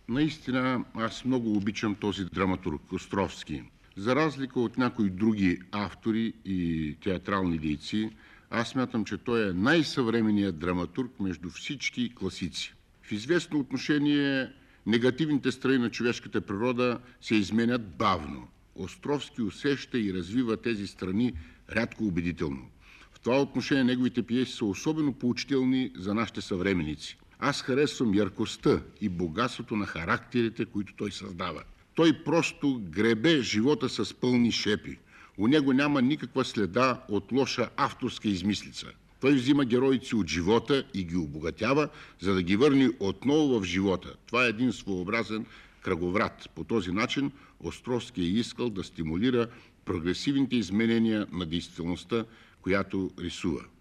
Наистина, аз много обичам този драматург Островски. За разлика от някои други автори и театрални дейци, аз смятам, че той е най-съвременният драматург между всички класици. В известно отношение негативните страни на човешката природа се изменят бавно. Островски усеща и развива тези страни рядко убедително. В това отношение неговите пиеси са особено поучителни за нашите съвременници. Аз харесвам яркостта и богатството на характерите, които той създава. Той просто гребе живота с пълни шепи. У него няма никаква следа от лоша авторска измислица. Той взима героици от живота и ги обогатява, за да ги върне отново в живота. Това е един своеобразен кръговрат. По този начин Островски е искал да стимулира прогресивните изменения на действителността, която рисува.